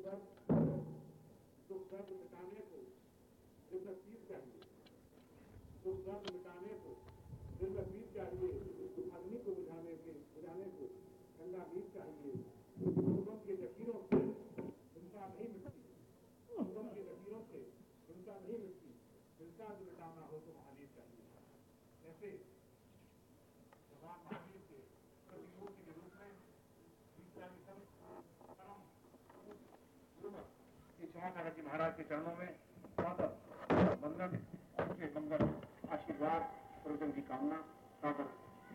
दुख दर्द मिटाने को दिव्य पीर चाहिए, दुख दर्द मिटाने को दिव्य पीर चाहिए, अग्नि को बुझाने को ठंडा नीर चाहिए। लोगों के जकीरों से चिंता नहीं मिटती, लोगों के जकीरों से चिंता नहीं मिटती, चिंता जो मिटाना हो तो महावीर चाहिए। ऐसे भगवान महावीर के प्रतिमूर्ति के रूप में क्षमासागर जी महाराज के चरणों में सादर वंदन, उनके मंगल आशीर्वाद प्रवचन की कामना सादर।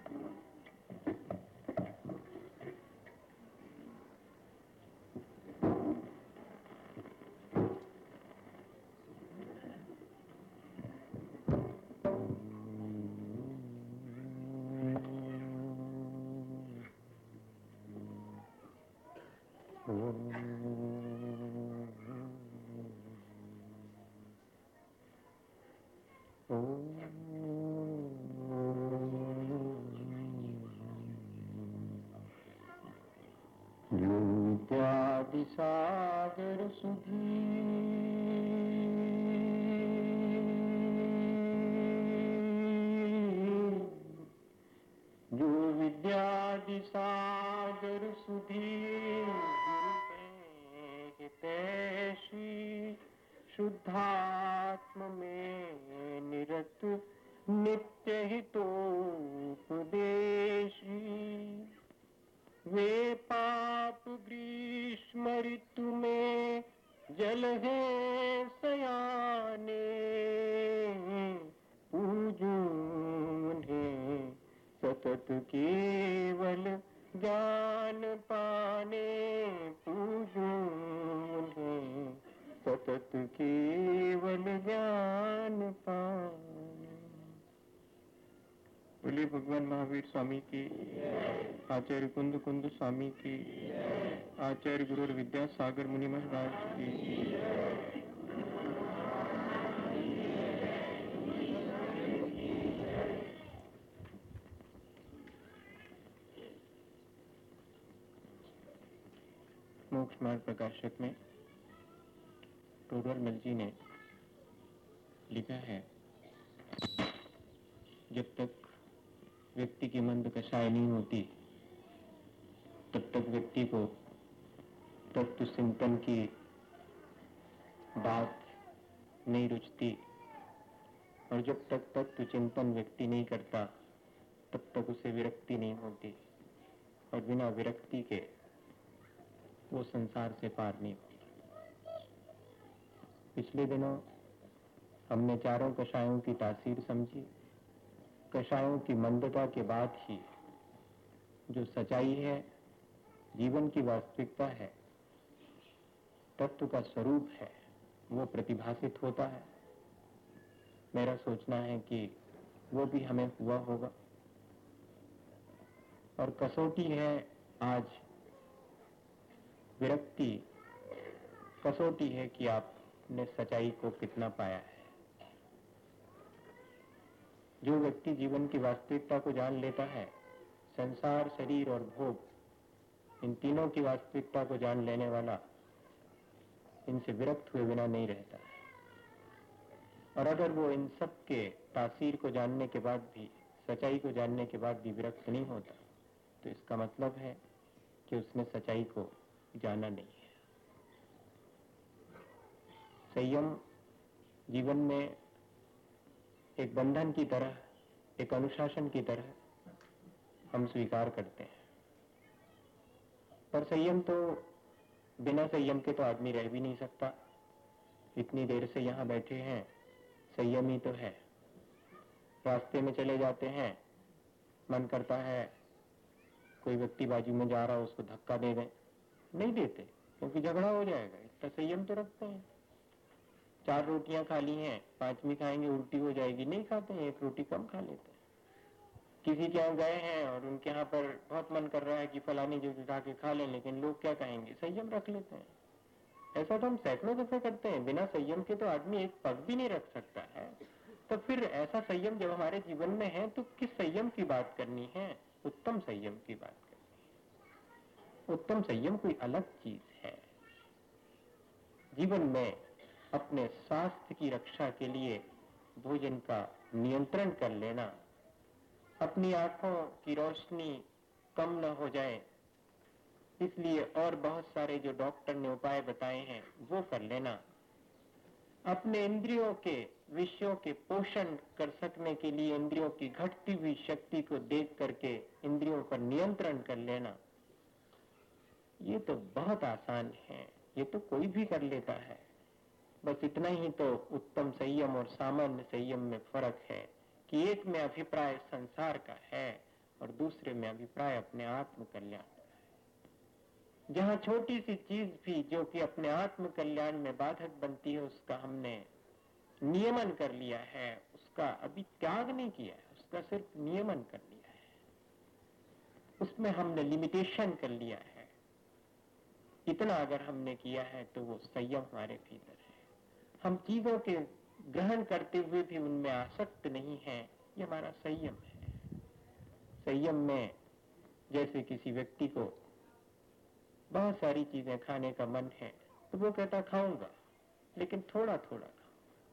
सागर सुधी जो विद्यादि सागर सुधी हितैषी शुद्धात्म में निरत नित्य हितोपदेशी वे पाप ग्रीष्म ऋतु में जल है सयाने पूजूं उन्हें सतत केवल ज्ञान पाने पूजूं उन्हें सतत केवल ज्ञान पाने। बोले भगवान महावीर स्वामी की, आचार्य कुंद कुंद स्वामी की, आचार्य गुरु विद्यासागर मुनि महाराज की। मोक्ष मार्ग प्रकाशक में टोडरमल जी ने लिखा है, जब तक व्यक्ति की मंद कषाय नहीं होती तब तक व्यक्ति को तत्व चिंतन की बात नहीं रुचती, और जब तक तत्व चिंतन व्यक्ति नहीं करता तब तक उसे विरक्ति नहीं होती, और बिना विरक्ति के वो संसार से पार नहीं होता। पिछले दिनों हमने चारों कषायों की तासीर समझी। कषायों की मंदता के बाद ही जो सच्चाई है, जीवन की वास्तविकता है, तत्व का स्वरूप है, वो प्रतिभासित होता है। मेरा सोचना है कि वो भी हमें हुआ होगा। और कसौटी है आज विरक्ति, कसौटी है कि आपने सच्चाई को कितना पाया है। जो व्यक्ति जीवन की वास्तविकता को जान लेता है, संसार, शरीर और भोग, इन तीनों की वास्तविकता को जान लेने वाला इनसे विरक्त हुए बिना नहीं रहता है। और अगर वो इन सब के तासीर को जानने के बाद भी, सच्चाई को जानने के बाद भी विरक्त नहीं होता, तो इसका मतलब है कि उसने सच्चाई को जाना नहीं है। संयम जीवन में एक बंधन की तरह, एक अनुशासन की तरह हम स्वीकार करते हैं, पर संयम तो, बिना संयम के तो आदमी रह भी नहीं सकता। इतनी देर से यहाँ बैठे हैं, संयम ही तो है। रास्ते में चले जाते हैं, मन करता है कोई व्यक्ति बाजू में जा रहा हो उसको धक्का दे दें, नहीं देते क्योंकि झगड़ा हो जाएगा। इतना संयम तो रखते हैं। 4 रोटियां खा ली हैं, 5वीं खाएंगे उल्टी हो जाएगी, नहीं खाते हैं, 1 रोटी कम खा लेते हैं। किसी के यहाँ गए हैं और उनके यहाँ पर बहुत मन कर रहा है कि फलानी जगह जाके खा लें, लेकिन लोग क्या कहेंगे, संयम रख लेते हैं। ऐसा तो हम सैकड़ों दफे करते हैं। बिना संयम के तो आदमी एक पग भी नहीं रख सकता है। तो फिर ऐसा संयम जब हमारे जीवन में है तो किस संयम की बात करनी है? उत्तम संयम की बात करनी है। उत्तम संयम कोई अलग चीज है। जीवन में अपने स्वास्थ्य की रक्षा के लिए भोजन का नियंत्रण कर लेना, अपनी आंखों की रोशनी कम न हो जाए इसलिए और बहुत सारे जो डॉक्टर ने उपाय बताए हैं वो कर लेना, अपने इंद्रियों के विषयों के पोषण कर सकने के लिए इंद्रियों की घटती हुई शक्ति को देख करके इंद्रियों पर नियंत्रण कर लेना, ये तो बहुत आसान है, ये तो कोई भी कर लेता है। बस इतना ही तो उत्तम संयम और सामान्य संयम में फर्क है कि एक में अभिप्राय संसार का है और दूसरे में अभिप्राय अपने आत्म कल्याण का है। जहां छोटी सी चीज भी जो कि अपने आत्म कल्याण में बाधक बनती है उसका हमने नियमन कर लिया है, उसका अभी त्याग नहीं किया है, उसका सिर्फ नियमन कर लिया है, उसमें हमने लिमिटेशन कर लिया है। इतना अगर हमने किया है तो वो संयम हमारे भीतर है। हम चीजों के ग्रहण करते हुए भी उनमें आसक्त नहीं है, ये हमारा संयम है। संयम में जैसे किसी व्यक्ति को बहुत सारी चीजें खाने का मन है तो वो कहता खाऊंगा लेकिन थोड़ा थोड़ा खाऊंगा,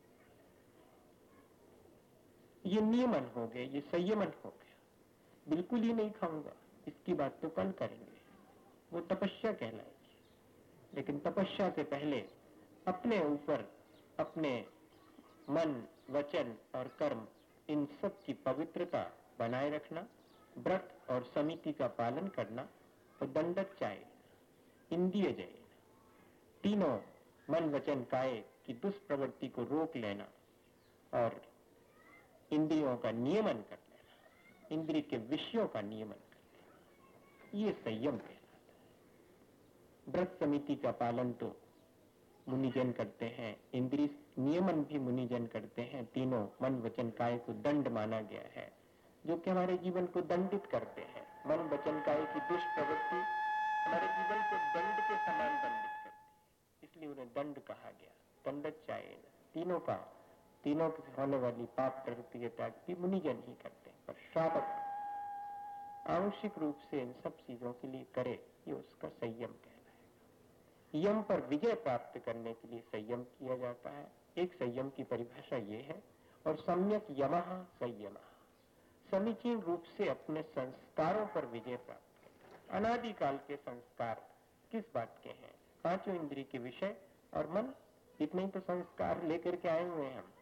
ये नियमन हो गया, ये संयमन हो गया। बिल्कुल ही नहीं खाऊंगा इसकी बात तो कल करेंगे, वो तपस्या कहलाएगी। लेकिन तपस्या से पहले अपने ऊपर अपने मन, वचन और कर्म इन सब की पवित्रता बनाए रखना, व्रत और समिति का पालन करना और दंडचाय, इंद्रिय जय, तीनों मन वचन काय की दुष्प्रवृत्ति को रोक लेना और इंद्रियों का नियमन कर लेना, इंद्रिय के विषयों का नियमन कर लेना, ये संयम कहलाता है। व्रत समिति का पालन तो मुनिजन करते हैं, इंद्रिय नियमन भी मुनिजन करते हैं। तीनों मन वचन काय को दंड माना गया है जो कि हमारे जीवन को दंडित करते हैं। मन वचन काय की दुष्प्रवृत्ति हमारे जीवन को दंड के समान दंडित करती है, इसलिए उन्हें दंड कहा गया। दंडचाय, तीनों से होने वाली पाप प्रवृत्ति के त्याग भी मुनिजन ही करते हैं, पर श्रावक आवश्यक रूप से इन सब चीजों के लिए करे, ये उसका संयम कहलाएगा। यम पर विजय प्राप्त करने के लिए संयम किया जाता है। एक संयम की परिभाषा ये है, और सम्यक यमः संयमः, समीचीन रूप से अपने संस्कारों पर विजय प्राप्त करना। अनादिकाल के संस्कार किस बात के हैं? पांचों इंद्रिय के विषय और मन, इतने तो संस्कार लेकर के आए हुए हैं हम।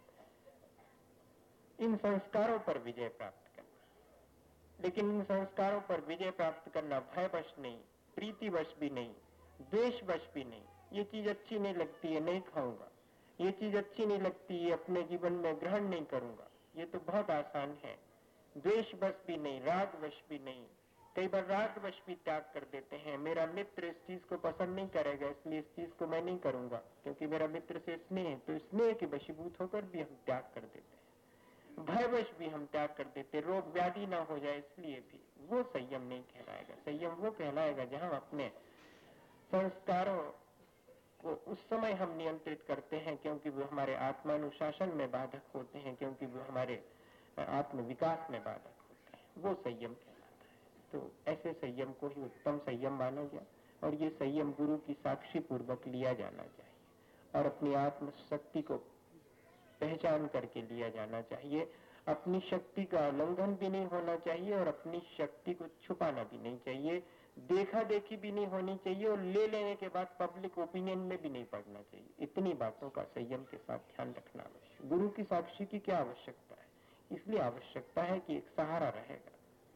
इन संस्कारों पर विजय प्राप्त करना, लेकिन इन संस्कारों पर विजय प्राप्त करना भयवश नहीं, प्रीतिवश भी नहीं, द्वेषवश भी नहीं। ये चीज अच्छी नहीं लगती है, नहीं खाऊंगा, ये चीज अच्छी नहीं लगती है, अपने जीवन में ग्रहण नहीं करूंगा, ये तो बहुत आसान है। द्वेषवश भी नहीं, रागवश भी नहीं। कई बार रागवश भी त्याग कर देते हैं, मेरा मित्र इस चीज को पसंद नहीं करेगा इसलिए इस चीज को मैं नहीं करूंगा क्योंकि मेरा मित्र से स्नेह है, तो स्नेह के वशीभूत होकर भी हम त्याग कर देते हैं। भयवश भी हम त्याग कर देते, रोग व्याधि ना हो जाए इसलिए भी। वो संयम नहीं कहलाएगा। संयम वो कहलाएगा जहां अपने संस्कारों को उस समय हम नियंत्रित करते हैं क्योंकि वो हमारे आत्मानुशासन में बाधक होते हैं, क्योंकि वो हमारे आत्म विकास में बाधक होते हैं, वो संयम कहलाता है। तो ऐसे संयम को ही उत्तम संयम माना गया, और ये संयम गुरु की साक्षी पूर्वक लिया जाना चाहिए और अपनी आत्म शक्ति को पहचान करके लिया जाना चाहिए। अपनी शक्ति का उल्लंघन भी नहीं होना चाहिए और अपनी शक्ति को छुपाना भी नहीं चाहिए, देखा देखी भी नहीं होनी चाहिए और ले लेने के बाद पब्लिक ओपिनियन में भी नहीं पड़ना चाहिए। इतनी बातों का संयम के साथ ध्यान रखना आवश्यक। गुरु की साक्षी की क्या आवश्यकता है? इसलिए आवश्यकता है कि एक सहारा रहेगा,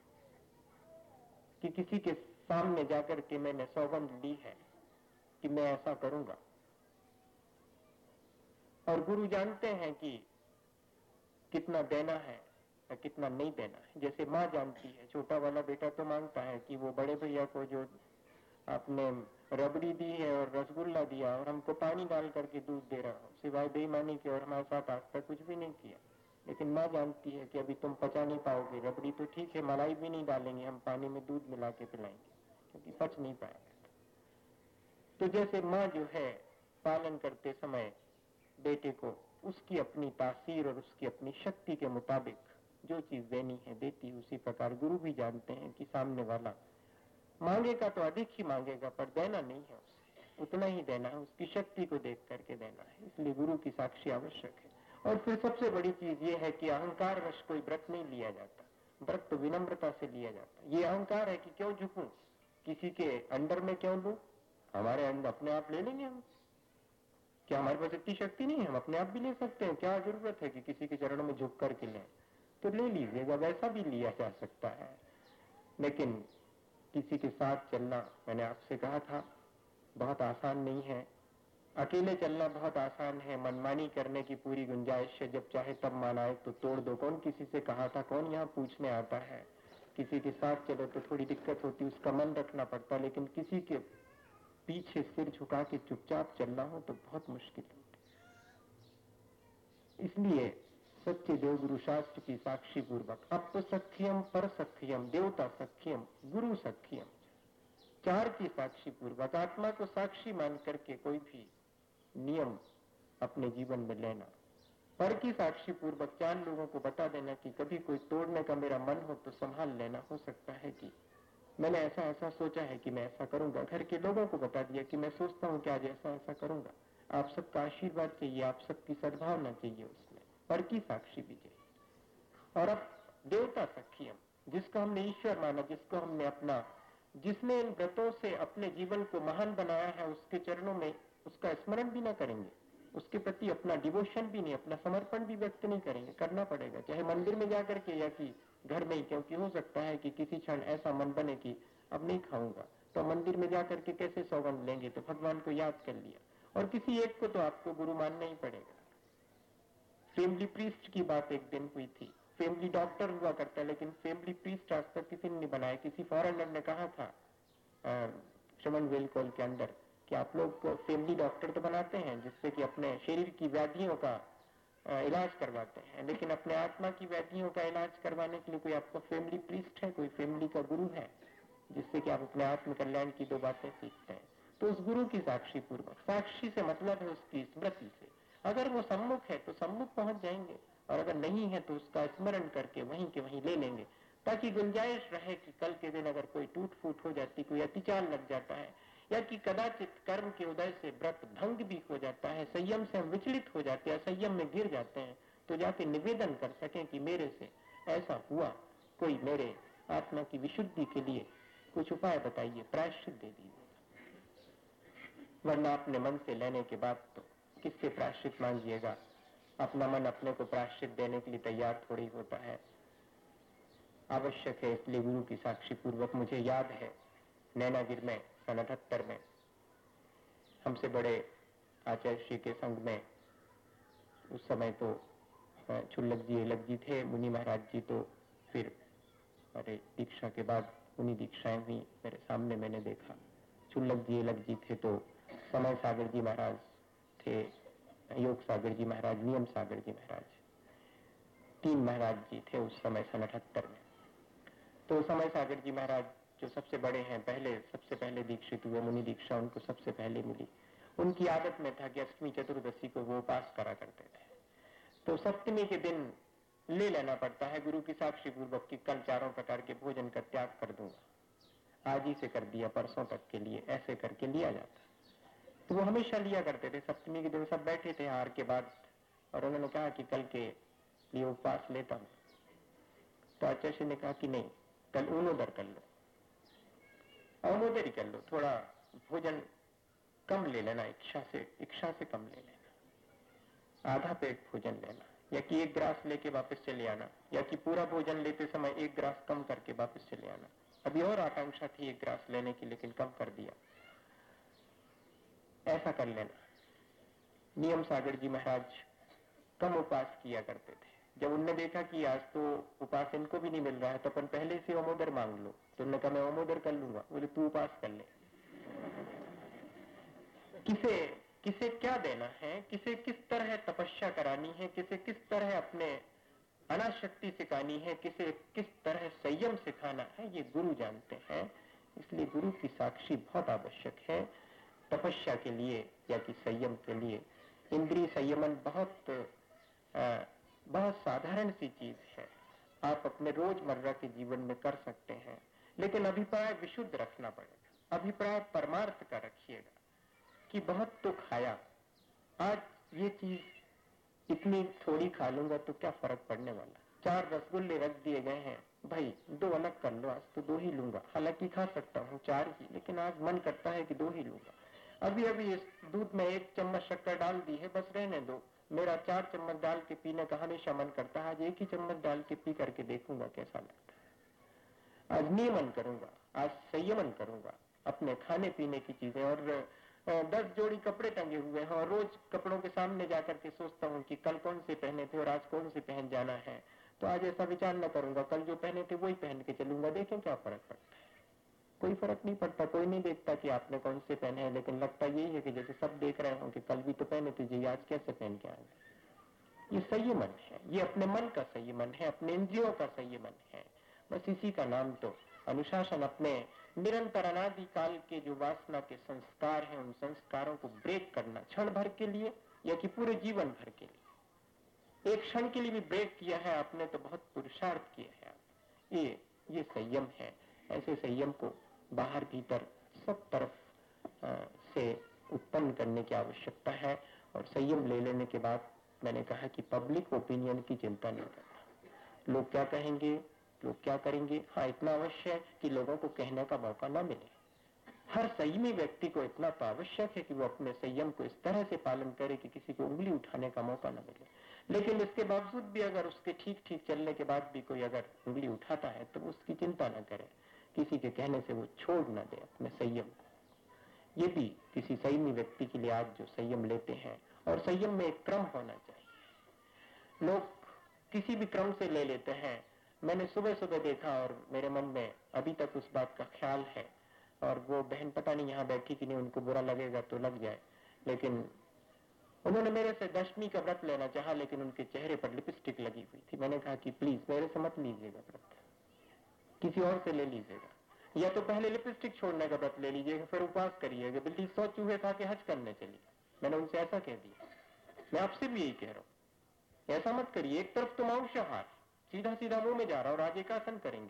कि किसी के सामने जाकर के मैंने सौगंध ली है कि मैं ऐसा करूंगा, और गुरु जानते हैं कि कितना देना है या कितना नहीं देना है। जैसे माँ जानती है, छोटा वाला बेटा तो मांगता है कि वो बड़े भैया को जो आपने रबड़ी दी है और रसगुल्ला दिया और हमको पानी डाल करके दूध दे रहा हो, सिवाय बेईमानी के और हमारे साथ आज तक कुछ भी नहीं किया। लेकिन माँ जानती है कि अभी तुम पचा नहीं पाओगे, रबड़ी तो ठीक है, मलाई भी नहीं डालेंगे, हम पानी में दूध मिला के पिलाएंगे क्योंकि पच नहीं पाएगा। तो जैसे माँ जो है पालन करते समय बेटे को उसकी अपनी तासीर और उसकी अपनी शक्ति के मुताबिक जो चीज देनी है देती, उसी प्रकार गुरु भी जानते हैं कि सामने वाला मांगेगा तो अधिक ही मांगेगा पर देना नहीं है उसे, उतना ही देना है, उसकी शक्ति को देख करके देना है। इसलिए गुरु की साक्षी आवश्यक है। और फिर सबसे बड़ी चीज ये है कि अहंकार वश कोई व्रत नहीं लिया जाता, व्रत तो विनम्रता से लिया जाता। ये अहंकार है कि क्यों झुकूं, किसी के अंडर में क्यों लूं, हमारे अंडर अपने आप ले लेंगे हम, क्या हमारे पास इतनी शक्ति नहीं है, हम अपने आप भी ले सकते हैं, क्या जरूरत है कि किसी के चरणों में झुक करके लें, तो ले लीजिएगा, वैसा भी लिया जा सकता है। लेकिन किसी के साथ चलना, मैंने आपसे कहा था, बहुत आसान नहीं है। अकेले चलना बहुत आसान है, मनमानी करने की पूरी गुंजाइश है, जब चाहे तब मानाए तो तोड़ दो। कौन किसी से कहा था, कौन यहाँ पूछने आता है। किसी के साथ चलो तो थोड़ी दिक्कत होती, उसका मन रखना पड़ता, लेकिन किसी के पीछे सिर झुका के चुपचाप चलना हो तो बहुत मुश्किल होती। इसलिए सच्चे देवगुरु शास्त्र की साक्षी पूर्वक अप सख्यम पर सख्यम देवता सख्यम गुरु सख्यम, चार की साक्षी पूर्वक आत्मा को साक्षी मान करके कोई भी नियम अपने जीवन में लेना, पर की साक्षी पूर्वक चार लोगों को बता देना कि कभी कोई तोड़ने का मेरा मन हो तो संभाल लेना। हो सकता है कि मैंने ऐसा ऐसा सोचा है कि मैं ऐसा करूंगा, घर के लोगों को बता दिया कि मैं सोचता हूं कि आज ऐसा ऐसा करूंगा। आप सबका आशीर्वाद चाहिए, आप सबकी सद्भावना चाहिए, उसमें पर की साक्षी भी चाहिए। और अब देवता सखियम, जिसको हमने ईश्वर माना, जिसको हमने अपना, जिसने इन व्रतों से अपने जीवन को महान बनाया है, उसके चरणों में उसका स्मरण भी ना करेंगे, उसके प्रति अपना डिवोशन भी नहीं, अपना समर्पण भी व्यक्त नहीं करेंगे, करना पड़ेगा, चाहे मंदिर में जाकर के या कि घर में ही। क्योंकि हो सकता है कि किसी क्षण ऐसा मन बने कि अब नहीं खाऊंगा, तो मंदिर में जाकर के कैसे सौगंध लेंगे, तो भगवान को याद कर लिया। और किसी एक को तो आपको गुरु मानना ही पड़ेगा। फैमिली प्रीस्ट की बात एक दिन हुई थी, फैमिली डॉक्टर हुआ करता है, लेकिन फैमिली प्रीस्ट आज तक किसी ने नहीं बनाया। किसी फॉरेनर ने कहा था श्रवण वेलकोल के अंदर कि आप लोग फैमिली डॉक्टर तो बनाते हैं जिससे कि अपने शरीर की व्याधियों का इलाज करवाते हैं, लेकिन अपने आत्मा की व्याधियों का इलाज करवाने के लिए कोई आपका फैमिली प्रीस्ट है, कोई फैमिली का गुरु है, जिससे कि आप अपने आत्म कल्याण की दो बातें सीखते हैं। तो उस गुरु की साक्षी पूर्वक, साक्षी से मतलब है उसकी स्मृति से। अगर वो सम्मुख है तो सम्मुख पहुंच जाएंगे, और अगर नहीं है तो उसका स्मरण करके वहीं के वहीं ले लेंगे, ताकि गुंजाइश रहे कि कल के दिन अगर कोई टूट फूट हो जाती, कोई अतिचार लग जाता है, या कि कदाचित कर्म के उदय से व्रत भंग भी हो जाता है, संयम से हम विचलित हो जाते हैं, संयम में गिर जाते हैं, तो जाके निवेदन कर सकें कि मेरे से ऐसा हुआ, कोई मेरे आत्मा की विशुद्धि के लिए कुछ उपाय बताइए, प्रायश्चित दे दीजिए। वरना अपने मन से लेने के बाद तो किससे प्रायश्चित मांगिएगा, अपना मन अपने को प्रायश्चित देने के लिए तैयार थोड़ी होता है। आवश्यक है, इसलिए गुरु की साक्षी पूर्वक। मुझे याद है नैनागिर में सन 78 में हमसे बड़े आचार्य श्री के संग में, उस समय तो चुल्लक जी अलग जी थे, मुनि महाराज जी तो फिर अरे दीक्षा के बाद मुनि दीक्षाएं हुई मेरे सामने, मैंने देखा। चुल्लक जी अलग जी थे तो समय सागर जी महाराज थे, योग सागर जी महाराज, नियम सागर जी महाराज, 3 महाराज जी थे उस समय सन 78 में। तो समय सागर जी महाराज जो सबसे बड़े हैं, पहले सबसे पहले दीक्षित हुए, मुनि दीक्षा उनको सबसे पहले मिली। उनकी आदत में था कि अष्टमी चतुर्दशी को वो उपास करा करते थे, तो सप्तमी के दिन ले लेना पड़ता है गुरु की साक्षी पूर्वक कि कल 4 प्रकार के भोजन का त्याग कर दूंगा, आज ही से कर दिया, परसों तक के लिए, ऐसे करके लिया जाता। तो वो हमेशा लिया करते थे। सप्तमी के दिन सब बैठे थे हार के बाद, और उन्होंने कहा कि कल के लिए उपवास लेता हूं। तो आचार्य ने कहा कि नहीं, कल ऊनोदर कर लो, अवनोदर ही कर लो, थोड़ा भोजन कम ले लेना, इच्छा से कम ले लेना, आधा पेट भोजन लेना, या कि 1 ग्रास लेके वापस चले आना, या कि पूरा भोजन लेते समय 1 ग्रास कम करके वापस चले आना। अभी और आकांक्षा थी 1 ग्रास लेने की, लेकिन कम कर दिया, ऐसा कर लेना। नियम सागर जी महाराज कम उपवास किया करते थे। जब उनने देखा कि आज तो उपवास इनको भी नहीं मिल रहा है, तो अपन पहले से ओमोदर मांग लो, तो उन्होंने कहा मैं ओमोदर कर लूंगा। बोले तू उपवास कर ले। किसे क्या देना है, किसे किस तरह तपस्या करानी है, किसे किस तरह अपने अनाशक्ति सिखानी है, किसे किस तरह संयम सिखाना है, ये गुरु जानते हैं। इसलिए गुरु की साक्षी बहुत आवश्यक है तपस्या के लिए या कि संयम के लिए। इंद्रिय संयमन बहुत साधारण सी चीज है, आप अपने रोजमर्रा के जीवन में कर सकते हैं, लेकिन अभिप्राय विशुद्ध रखना पड़ेगा, अभिप्राय परमार्थ का रखिएगा। कि बहुत तो खाया, आज ये चीज इतनी थोड़ी खा लूंगा तो क्या फर्क पड़ने वाला, 4 रसगुल्ले रख दिए गए हैं, भाई 2 अलग कर लो, आज तो 2 ही लूंगा, हालांकि खा सकता हूँ 4 ही, लेकिन आज मन करता है कि 2 ही लूंगा। अभी अभी इस दूध में 1 चम्मच शक्कर डाल दी है, बस रहने दो, मेरा 4 चम्मच डाल के पीने का हमेशा मन करता है, आज 1 ही चम्मच डाल के पी करके देखूंगा कैसा लगता है। आज नियमन करूंगा, आज संयमन करूंगा अपने खाने पीने की चीजें। और 10 जोड़ी कपड़े टंगे हुए हैं और रोज कपड़ों के सामने जाकर के सोचता हूँ कि कल कौन से पहने थे और आज कौन से पहन जाना है, तो आज ऐसा विचार न करूंगा, कल जो पहने थे वही पहन के चलूंगा, देखें क्या फर्क पड़ता है। कोई फर्क नहीं पड़ता, कोई नहीं देखता कि आपने कौन से पहने हैं, लेकिन लगता यही है कि जैसे सब देख रहे हो कि कल भी तो पहने थे जी, आज कैसे पहन के आए। ये संयमन है, ये अपने मन का संयमन है, अपने इंद्रियों का संयमन है, बस इसी का नाम तो अनुशासन। अपने निरंतर अनादिकाल के जो वासना के संस्कार हैं, उन संस्कारों को ब्रेक करना, क्षण भर के लिए या कि पूरे जीवन भर के लिए। एक क्षण के लिए भी ब्रेक किया है आपने तो बहुत पुरुषार्थ किया है। ये संयम है। ऐसे संयम को बाहर भीतर सब तरफ से उत्पन्न करने की आवश्यकता है। और संयम ले लेने के बाद मैंने कहा कि पब्लिक ओपिनियन की चिंता नहीं करना, लोग क्या कहेंगे, लोग क्या करेंगे। हाँ, इतना अवश्य है कि लोगों को कहने का मौका ना मिले। हर संयमी व्यक्ति को इतना तो आवश्यक है कि वो अपने संयम को इस तरह से पालन करे कि किसी को उंगली उठाने का मौका ना मिले। लेकिन इसके बावजूद भी अगर उसके ठीक ठीक चलने के बाद भी कोई अगर उंगली उठाता है तो उसकी चिंता न करे, किसी के कहने से वो छोड़ न दे अपने संयम को। ये भी किसी संयमी व्यक्ति के लिए आज जो संयम लेते हैं, और संयम में एक क्रम होना चाहिए। लोग किसी भी क्रम से ले लेते हैं। मैंने सुबह सुबह देखा और मेरे मन में अभी तक उस बात का ख्याल है, और वो बहन पता नहीं यहाँ बैठी कि नहीं, उनको बुरा लगेगा तो लग जाए, लेकिन उन्होंने मेरे से दशमी का व्रत लेना चाहा, लेकिन उनके चेहरे पर लिपस्टिक लगी हुई थी। मैंने कहा कि प्लीज मेरे से मत लीजिएगा व्रत, किसी और से ले लीजिएगा, या तो पहले लिपस्टिक छोड़ने का व्रत ले लीजिएगा, फिर उपवास करिएगा, बिल्ली 100 चूहे खा के हज करने चली। मैंने उनसे ऐसा कह दिया। मैं आपसे भी यही कह रहा हूं, ऐसा मत करिए। एक तरफ तो मांसाहार सीधा सीधा मुंह में जा रहा और आज एकासन करेंगे,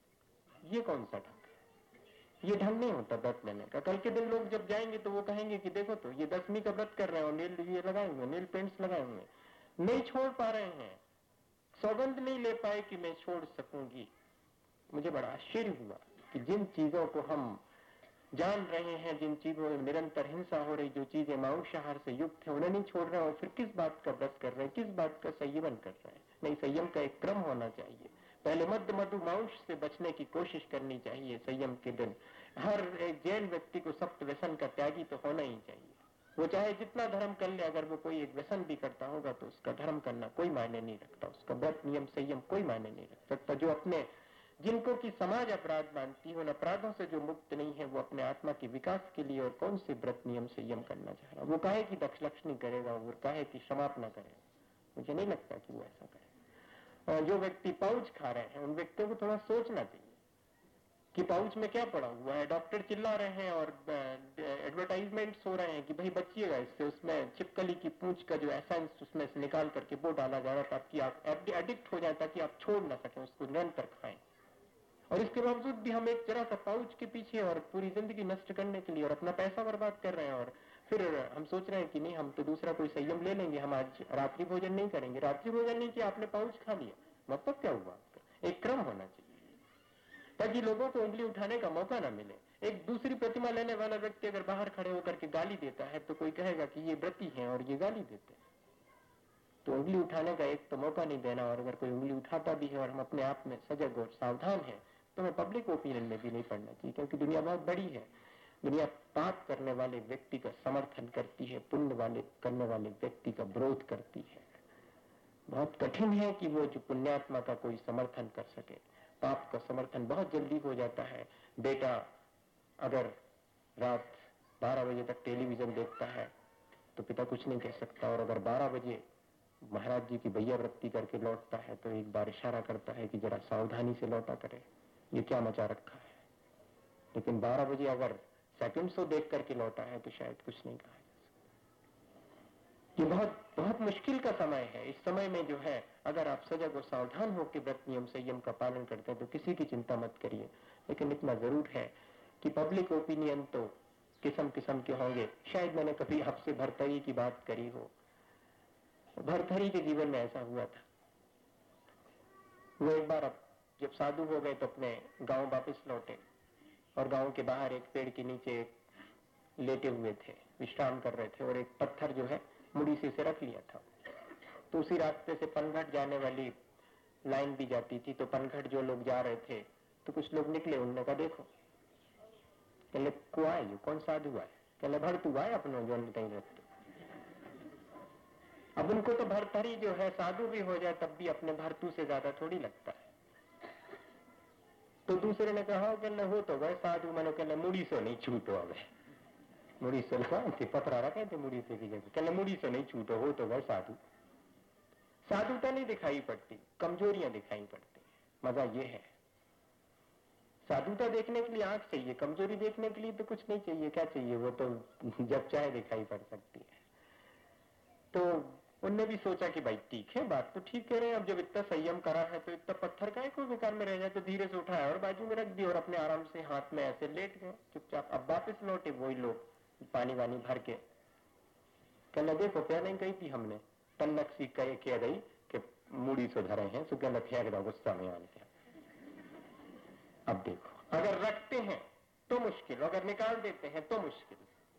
ये कौन सा ढंग है? ये ढंग नहीं होता व्रत लेने का। कल के दिन लोग जब जाएंगे तो वो कहेंगे कि देखो तो ये दशमी का व्रत कर रहे हैं और नेल ये लगाए हुए, नेल पेंट्स लगाए हुए, नहीं छोड़ पा रहे हैं, सौगंध नहीं ले पाए कि मैं छोड़ सकूंगी। मुझे बड़ा आश्चर्य हुआ कि जिन चीजों को हम जान रहे हैं, जिन चीजों में निरंतर हिंसा हो रही, जो चीजें मांसाहार से युक्त है, उन्हें नहीं छोड़ रहे हैं, और फिर किस बात का व्रत कर रहे हैं, किस बात का संयमन कर रहे हैं। नहीं, संयम का एक क्रम होना चाहिए। पहले मध्य मधु मांस से बचने की कोशिश करनी चाहिए संयम के दिन। हर एक जैन व्यक्ति को सप्त व्यसन का त्यागी तो होना ही चाहिए। वो चाहे जितना धर्म कर ले, अगर वो कोई एक व्यसन भी करता होगा तो उसका धर्म करना कोई मायने नहीं रखता, उसका व्रत नियम संयम कोई मायने नहीं रख सकता। जो अपने जिनको की समाज अपराध मानती है, उन अपराधों से जो मुक्त नहीं है, वो अपने आत्मा के विकास के लिए और कौन से व्रत नियम संयम करना चाह रहा। वो काहे की दक्षलक्ष्मी करेगा, वो काहे की क्षमापना करेगा, मुझे नहीं लगता कि वो ऐसा करे। और जो व्यक्ति पाउच खा रहे हैं, उन व्यक्तियों को थोड़ा सोचना चाहिए कि पाउच में क्या पड़ा हुआ है। डॉक्टर चिल्ला रहे हैं और एडवर्टाइजमेंट्स हो रहे हैं कि भाई बचिएगा इससे, उसमें छिपकली की पूंछ का जो एसेंस उसमें से निकाल करके वो डाला जा रहा था ताकि आप एडिक्ट हो जाए, ताकि आप छोड़ ना सकें, उसको निरंतर खाएं। और इसके बावजूद भी हम एक जरा सा पाउच के पीछे और पूरी जिंदगी नष्ट करने के लिए और अपना पैसा बर्बाद कर रहे हैं, और फिर हम सोच रहे हैं कि नहीं हम तो दूसरा कोई संयम ले लेंगे, हम आज रात्रि भोजन नहीं करेंगे। रात्रि भोजन नहीं किया, आपने पाउच खा लिया, मतलब क्या हुआ? एक क्रम होना चाहिए ताकि लोगों को उंगली उठाने का मौका ना मिले। एक दूसरी प्रतिमा लेने वाला व्यक्ति अगर बाहर खड़े होकर के गाली देता है तो कोई कहेगा कि ये व्रती हैं और ये गाली देते हैं, तो उंगली उठाने का एक तो मौका नहीं देना। और अगर कोई उंगली उठाता भी है और हम अपने आप में सजग और सावधान हैं तो हमें पब्लिक ओपिनियन में भी नहीं पड़ना चाहिए, क्योंकि दुनिया बहुत बड़ी है। दुनिया पाप करने वाले व्यक्ति का समर्थन करती है, पुण्य वाले करने वाले व्यक्ति का विरोध करती है। बहुत कठिन है कि वो जो पुण्यात्मा का कोई समर्थन कर सके। पाप का समर्थन बहुत जल्दी हो जाता है। बेटा अगर रात 12 बजे तक टेलीविजन देखता है तो पिता कुछ नहीं कह सकता, और अगर 12 बजे महाराज जी की भैया वृत्ति करके लौटता है तो एक बार इशारा करता है कि जरा सावधानी से लौटा करे, ये क्या मचा रखा है। लेकिन 12 बजे अगर सेकंड शो देख करके लौटा है तो शायद कुछ नहीं कहा जा सकता। ये बहुत बहुत मुश्किल का समय है। इस समय में जो है, अगर आप सजग और सावधान होकर व्रत नियम संयम का पालन करते हैं तो किसी की चिंता मत करिए। लेकिन इतना जरूर है कि पब्लिक ओपिनियन तो किस्म किस्म के होंगे। शायद मैंने कभी आपसे भरथरी की बात करी हो। भरथरी के जीवन में ऐसा हुआ था। वो एक बार अब जब साधु हो गए तो अपने गांव वापस लौटे और गांव के बाहर एक पेड़ के नीचे लेटे हुए थे, विश्राम कर रहे थे और एक पत्थर जो है मुड़ी से रख लिया था। तो उसी रास्ते से पनघट जाने वाली लाइन भी जाती थी, तो पनघट जो लोग जा रहे थे तो कुछ लोग निकले, उन्होंने कहा देखो, कहले को आए जो कौन साधु आए, कहले भरतू आए अपनो जो कहीं रहते। अब उनको तो भरथरी जो है साधु भी हो जाए तब भी अपने भरतू से ज्यादा थोड़ी लगता है। तो दूसरे ने कहा कि हो तो गए साधु, मनो कहले मुड़ी से नहीं छूटो, अब मुड़ी से थे पथरा रखे थे मुड़ी से की जगह, कहले मुड़ी से नहीं छूटो, हो तो गए साधु। साधुता नहीं दिखाई पड़ती, कमजोरियां दिखाई पड़ती। मजा ये है, साधुता देखने के लिए आंख चाहिए, कमजोरी देखने के लिए तो कुछ नहीं चाहिए। क्या चाहिए, वो तो जब चाहे दिखाई पड़ सकती है। तो उनने भी सोचा कि भाई ठीक है, बात तो ठीक कह रहे हैं, अब जब इतना संयम करा है तो इतना पत्थर का कोई बेकार में रह जाए, तो धीरे से उठाया और बाजू में रख दिया और अपने आराम से हाथ में ऐसे लेट गए चुपचाप। अब वापिस लौटे वही लोग पानी वानी भर के, कहने देखो पहले कही थी हमने तन्नक सी कह गई कि मूड़ी से धरे हैं, तो कहना फेंक दो गुस्सा में आने। अब देखो, अगर रखते हैं तो मुश्किल, अगर निकाल देते हैं तो मुश्किल।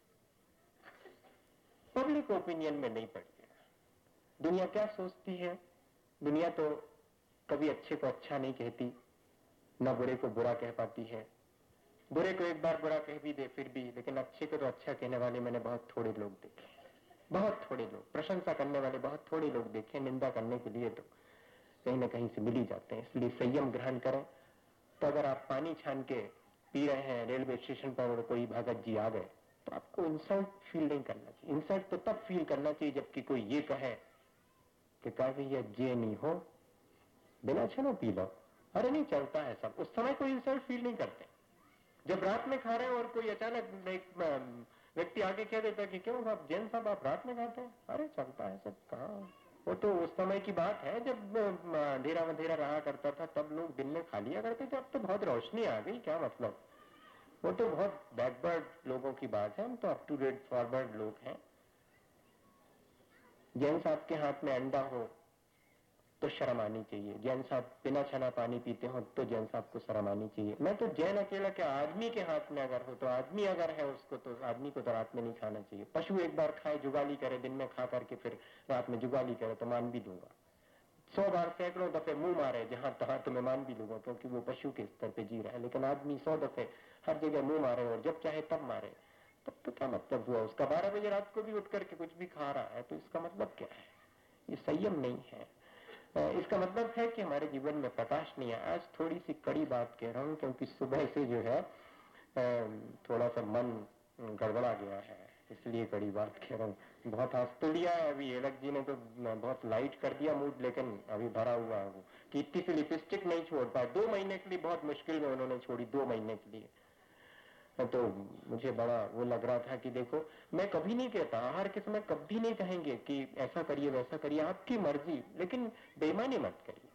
पब्लिक ओपिनियन में नहीं पड़ती। दुनिया क्या सोचती है, दुनिया तो कभी अच्छे को अच्छा नहीं कहती, ना बुरे को बुरा कह पाती है। बुरे को एक बार बुरा कह भी दे फिर भी, लेकिन अच्छे को तो अच्छा कहने वाले मैंने बहुत थोड़े लोग देखे, बहुत थोड़े लोग। प्रशंसा करने वाले बहुत थोड़े लोग देखे, निंदा करने के लिए तो कहीं ना कहीं से मिल ही जाते हैं। इसलिए संयम ग्रहण करें। तो अगर आप पानी छान के पी रहे हैं रेलवे स्टेशन पर और कोई भगत जी आ गए, तो आपको इंसल्ट फील नहीं करना चाहिए। इंसल्ट तो तब फील करना चाहिए जबकि कोई ये कहे कि का भैया जे नहीं हो, बिना छनो पी लो, अरे नहीं चलता है सब, उस समय कोई इंसल्ट फील नहीं करते। जब रात में खा रहे हो और कोई अचानक एक व्यक्ति आगे कह देता कि क्यों आप जैन साहब आप रात में खाते हैं, अरे चलता है सब, कहाँ, वो तो उस समय की बात है जब अंधेरा अंधेरा रहा करता था, तब लोग दिन में खा लिया करते थे, अब तो बहुत रोशनी आ गई, क्या मतलब। वो तो बहुत बैकवर्ड लोगों की बात है, हम तो अप टू डेट फॉरवर्ड लोग हैं। जैन साहब के हाथ में अंडा हो तो शर्म आनी चाहिए, जैन साहब बिना छना पानी पीते हो तो जैन साहब को शर्म आनी चाहिए। मैं तो जैन अकेला क्या, आदमी के हाथ में अगर हो तो, आदमी अगर है उसको तो आदमी को तो रात में नहीं खाना चाहिए। पशु एक बार खाए, जुगाली करे, दिन में खा करके फिर रात में जुगाली करे तो मान भी दूंगा। 100 बार सैकड़ों दफे मुंह मारे जहां तहां तो मैं मान भी लूंगा, क्योंकि वो पशु के स्तर पे जी रहा है। लेकिन आदमी 100 दफे हर जगह मुंह मारे और जब चाहे तब मारे, तब तो क्या मतलब हुआ उसका। 12 बजे रात को भी उठ करके कुछ भी खा रहा है तो इसका मतलब क्या है, ये संयम नहीं है। इसका मतलब है कि हमारे जीवन में प्रकाश नहीं है। आज थोड़ी सी कड़ी बात कह रहा हूं क्योंकि सुबह से जो है थोड़ा सा मन गड़बड़ा गया है, इसलिए कड़ी बात कह रहा हूँ। बहुत हंस तो लिया है अभी एलक जी ने, तो बहुत लाइट कर दिया मूड, लेकिन अभी भरा हुआ है वो कि इतनी सी लिपस्टिक नहीं छोड़ पाए। 2 महीने के लिए बहुत मुश्किल में उन्होंने छोड़ी, 2 महीने के लिए। तो मुझे बड़ा वो लग रहा था कि देखो, मैं कभी नहीं कहता, आहार के समय कभी नहीं कहेंगे कि ऐसा करिए वैसा करिए, आपकी मर्जी, लेकिन बेईमानी मत करिए।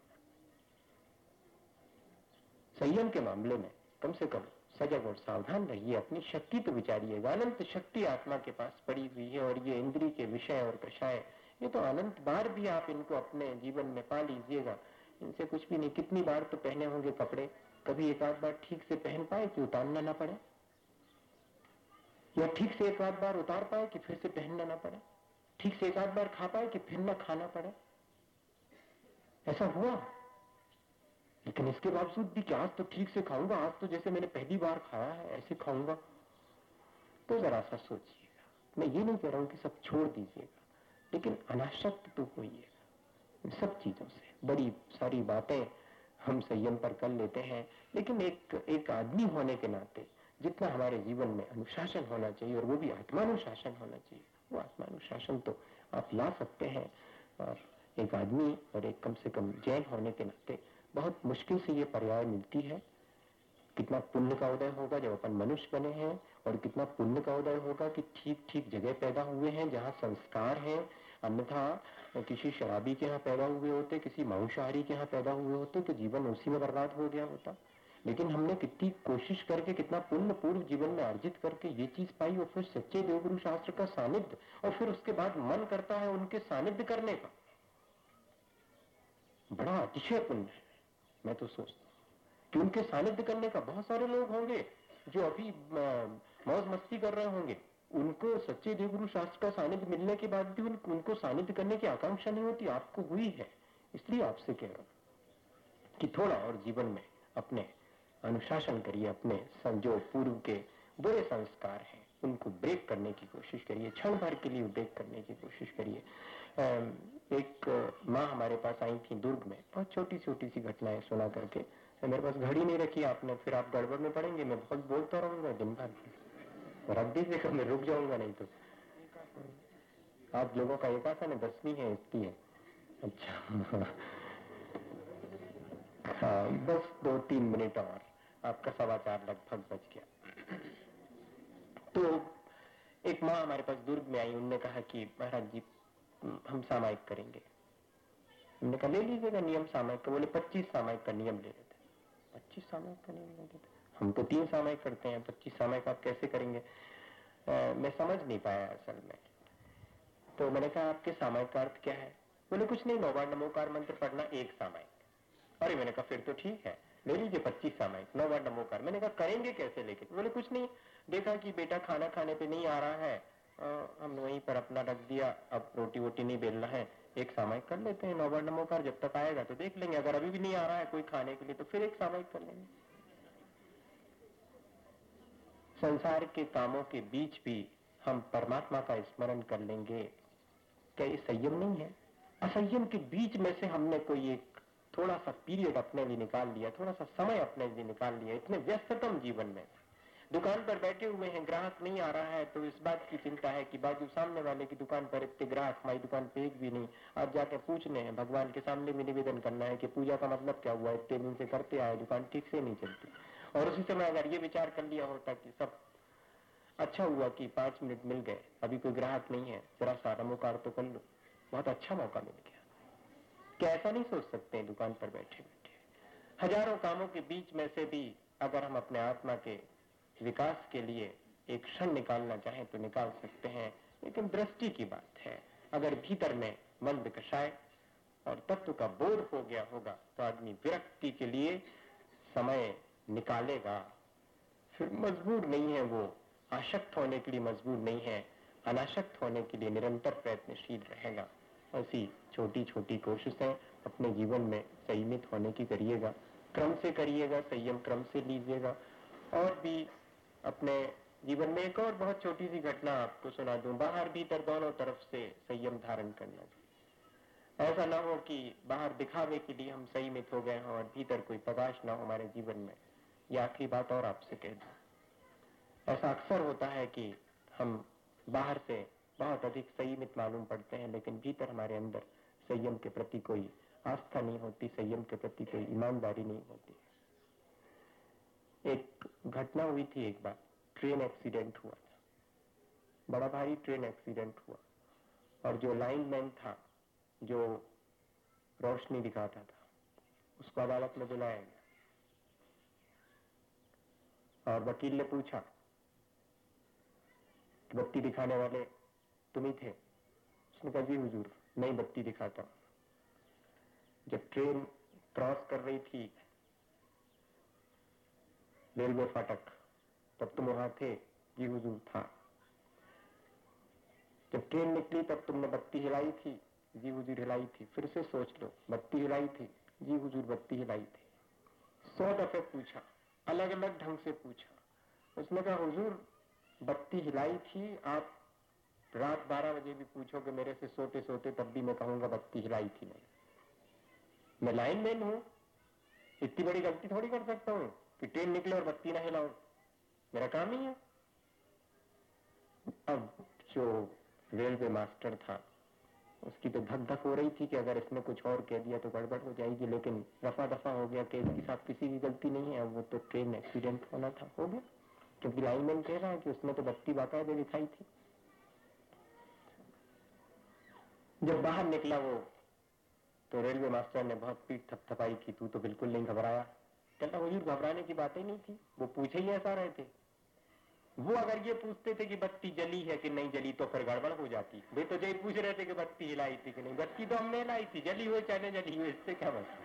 संयम के मामले में कम से कम सजग और सावधान रहिए, अपनी शक्ति तो विचारिएगा। अनंत शक्ति आत्मा के पास पड़ी हुई है और ये इंद्रिय के विषय और कषाय, ये तो अनंत बार भी आप इनको अपने जीवन में पा लीजिएगा, इनसे कुछ भी नहीं। कितनी बार तो पहने होंगे कपड़े, कभी एक आध बार ठीक से पहन पाए कि उतारना ना पड़े, या ठीक से एक आध बार उतार पाए कि फिर से पहनना ना पड़े, ठीक से एक आध बार खा पाए कि फिर ना खाना पड़े। ऐसा हुआ। लेकिन इसके बावजूद भी कि आज तो ठीक से खाऊंगा, आज तो जैसे मैंने पहली बार खाया है ऐसे खाऊंगा, तो जरा सा सोचिएगा। मैं ये नहीं कह रहा हूं कि सब छोड़ दीजिएगा, लेकिन अनासक्त तो होइएगा इन सब चीजों से। बड़ी सारी बातें हम संयम पर कर लेते हैं, लेकिन एक आदमी होने के नाते जितना हमारे जीवन में अनुशासन होना चाहिए, और वो भी आत्मानुशासन होना चाहिए, वो आत्मानुशासन तो आप ला सकते हैं। और एक आदमी और एक कम से कम जैन होने के नाते बहुत मुश्किल से ये पर्याय मिलती है। कितना पुण्य का उदय होगा जब अपन मनुष्य बने हैं, और कितना पुण्य का उदय होगा कि ठीक ठीक जगह पैदा हुए हैं जहाँ संस्कार है। अन्यथा किसी शराबी के यहाँ पैदा हुए होते, किसी मांसाहारी के यहाँ पैदा हुए होते, तो जीवन उसी में बर्बाद हो गया होता। लेकिन हमने कितनी कोशिश करके, कितना पुण्य पूर्व जीवन में अर्जित करके ये चीज पाई, और फिर सच्चे देवगुरु शास्त्र का सानिध्य, और फिर उसके बाद मन करता है उनके सानिध्य करने का। बड़ा अतिशय पुण्य है। मैं तो सोचता हूं कि उनके सानिध्य करने का, बहुत सारे लोग होंगे जो अभी मौज मस्ती कर रहे होंगे, उनको सच्चे देवगुरु शास्त्र का सानिध्य मिलने के बाद भी उनको सानिध्य करने की आकांक्षा नहीं होती। आपको हुई है, इसलिए आपसे कह रहा हूं कि थोड़ा और जीवन में अपने अनुशासन करिए, अपने जो पूर्व के बुरे संस्कार हैं उनको ब्रेक करने की कोशिश करिए, क्षण भर के लिए ब्रेक करने की कोशिश करिए। एक माँ हमारे पास आई थी दुर्ग में, बहुत छोटी छोटी सी घटनाएं सुना करके। मेरे पास घड़ी नहीं रखी आपने, फिर आप गड़बड़ में पड़ेंगे, मैं बहुत बोलता रहूंगा दिन भर, रख दीजिएगा, मैं रुक जाऊंगा नहीं तो। आप लोगों का एक आसन है, 10वीं है इसकी है। अच्छा हाँ, बस 2-3 मिनट और, आपका 4:15 लगभग बच गया। तो एक माँ हमारे पास दुर्ग में आई, उन्होंने कहा कि महाराज जी हम सामायिक करेंगे। हमने कहा ले लीजिएगा नियम सामायिक का। बोले 25 सामायिक का नियम ले लेते। 25 सामायिक का नियम ले लेते, हम तो 3 सामायिक करते हैं, 25 सामायिक आप कैसे करेंगे? मैं समझ नहीं पाया असल में। तो मैंने कहा आपके सामायिक का अर्थ क्या है? बोले कुछ नहीं, 9 बार नमोकार मंत्र पढ़ना 1 सामायिक। अरे मैंने कहा फिर तो ठीक है, ले लीजिए 25 सामायिक, 9 बार नमोकार। मैंने कहा करेंगे कैसे लेकिन? बोले कुछ नहीं, देखा कि बेटा खाना खाने पे नहीं आ रहा है, हमने वहीं पर अपना रख दिया, अब रोटी वोटी नहीं बेलना है, 1 सामायिक कर लेते हैं, 9 बार नमोकार, जब तक आएगा तो देख लेंगे, अगर अभी भी नहीं आ रहा है कोई खाने के लिए तो फिर 1 सामायिक कर लेंगे। संसार के कामों के बीच भी हम परमात्मा का स्मरण कर लेंगे, क्या ये संयम नहीं है? असंयम के बीच में से हमने कोई एक थोड़ा सा पीरियड अपने लिए निकाल लिया, थोड़ा सा समय अपने लिए निकाल लिया। इतने व्यस्ततम जीवन में दुकान पर बैठे हुए हैं, ग्राहक नहीं आ रहा है तो इस बात की चिंता है कि बाजू सामने वाले की दुकान पर इतने ग्राहक, हमारी दुकान पे एक भी नहीं। आज जाके पूछने हैं, भगवान के सामने भी निवेदन करना है कि पूजा का मतलब क्या हुआ, इतने दिन से करते आए, दुकान ठीक से नहीं चलती। और उसी समय अगर ये विचार कर लिया होता कि सब अच्छा हुआ कि 5 मिनट मिल गए, अभी कोई ग्राहक नहीं है, जरा सा नमोकार तो कर लो, बहुत अच्छा मौका मिल गया। क्या ऐसा नहीं सोच सकते हैं? दुकान पर बैठे बैठे हजारों कामों के बीच में से भी अगर हम अपने आत्मा के विकास के लिए एक क्षण निकालना चाहें तो निकाल सकते हैं, लेकिन दृष्टि की बात है। अगर भीतर में मंद कषाय और तत्व का बोध हो गया होगा तो आदमी विरक्ति के लिए समय निकालेगा। फिर मजबूर नहीं है वो, आसक्त होने के लिए मजबूर नहीं है, अनासक्त होने के लिए निरंतर प्रयत्नशील रहेगा। ऐसी छोटी छोटी कोशिशें अपने जीवन में संयमित होने की करिएगा, क्रम से करिएगा, संयम क्रम से लीजिएगा। और भी अपने जीवन में एक और बहुत छोटी सी घटना आपको सुना दूं, बाहर भीतर दोनों तरफ से संयम धारण करना चाहिए। ऐसा ना हो कि बाहर दिखावे के लिए हम संयमित हो गए हों और भीतर कोई प्रकाश ना हो हमारे जीवन में। यह आखिरी बात और आपसे कह दूं, ऐसा अक्सर होता है कि हम बाहर से बहुत अधिक संयमित मालूम पड़ते हैं, लेकिन भीतर हमारे अंदर संयम के प्रति कोई आस्था नहीं होती, संयम के प्रति कोई ईमानदारी नहीं होती। एक घटना हुई थी, एक बार ट्रेन एक्सीडेंट हुआ था, बड़ा भारी ट्रेन एक्सीडेंट हुआ, और जो लाइनमैन था, जो रोशनी दिखाता था, उसको अदालत में बुलाया गया और वकील ने पूछा कि बत्ती दिखाने वाले तुम ही थे? उसने कहा जी हुजूर, नहीं बत्ती दिखाता। जब ट्रेन क्रॉस कर रही थी रेलवे फाटक तब तुम वहां थे? जी हुजूर था। जब ट्रेन निकली तब तुमने बत्ती हिलाई थी? जी हुजूर हिलाई थी। फिर से सोच लो, बत्ती हिलाई थी? जी हुजूर बत्ती हिलाई थी। 100 दफे पूछा, अलग अलग ढंग से पूछा। उसने कहा हुजूर बत्ती हिलाई थी, आप रात 12 बजे भी पूछोगे मेरे से सोते सोते तब भी मैं कहूंगा बत्ती हिलाई थी नहीं। मैं लाइनमैन हूं, इतनी बड़ी गलती थोड़ी कर सकता हूं कि ट्रेन निकले और बत्ती ना हिलाऊं, मेरा काम ही है। अब जो रेलवे मास्टर था उसकी तो धक धक हो रही थी कि अगर इसने कुछ और कह दिया तो गड़बड़ हो जाएगी, लेकिन रफा दफा हो गया कि इसके साथ किसी की गलती नहीं है, वो तो ट्रेन एक्सीडेंट होना था, हो गया, क्योंकि लाइनमैन कह रहा है कि उसने तो बत्ती बाकायदे दिखाई थी। जब बाहर निकला वो तो रेलवे मास्टर ने बहुत पीठ थपथपाई कि तू तो बिल्कुल नहीं घबराया, कहता हुजूर घबराने की बात ही नहीं थी, वो पूछे ही ऐसा रहे थे। वो अगर ये पूछते थे कि बत्ती जली है कि नहीं जली तो फिर गड़बड़ हो जाती। वे तो यही पूछ रहे थे कि बत्ती हिलाई थी कि नहीं। बत्ती तो हमने हिलाई थी, जली हुई चाहे जली हुई, इससे क्या मतलब।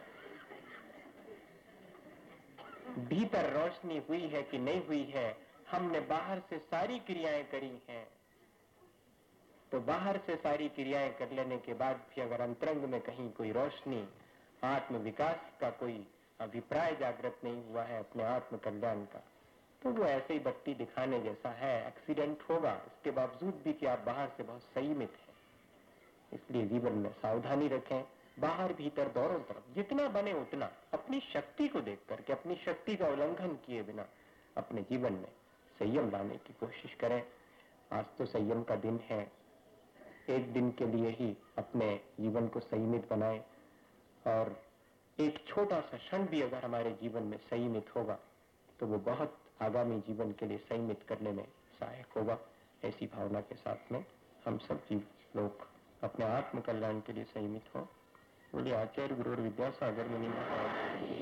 भीतर रोशनी हुई है कि नहीं हुई है, हमने बाहर से सारी क्रियाएं करी हैं, तो बाहर से सारी क्रियाएं कर लेने के बाद भी अगर अंतरंग में कहीं कोई रोशनी, आत्म विकास का कोई अभिप्राय जागृत नहीं हुआ है अपने आत्म कल्याण का, तो वो ऐसे ही बत्ती दिखाने जैसा है, एक्सीडेंट होगा। इसके बावजूद भी कि आप बाहर से बहुत संयमित हैं। इसलिए जीवन में सावधानी रखें, बाहर भीतर दोनों तरफ जितना बने उतना अपनी शक्ति को देख करके, अपनी शक्ति का उल्लंघन किए बिना अपने जीवन में संयम लाने की कोशिश करें। आज तो संयम का दिन है, एक दिन के लिए ही अपने जीवन को संयमित बनाएं, और एक छोटा सा क्षण भी अगर हमारे जीवन में संयमित होगा तो वो बहुत आगामी जीवन के लिए संयमित करने में सहायक होगा। ऐसी भावना के साथ में हम सब जीव लोग अपने आत्म कल्याण के लिए संयमित हो। बोलिए आचार्य गुरु विद्यासागर मुनि महाराज।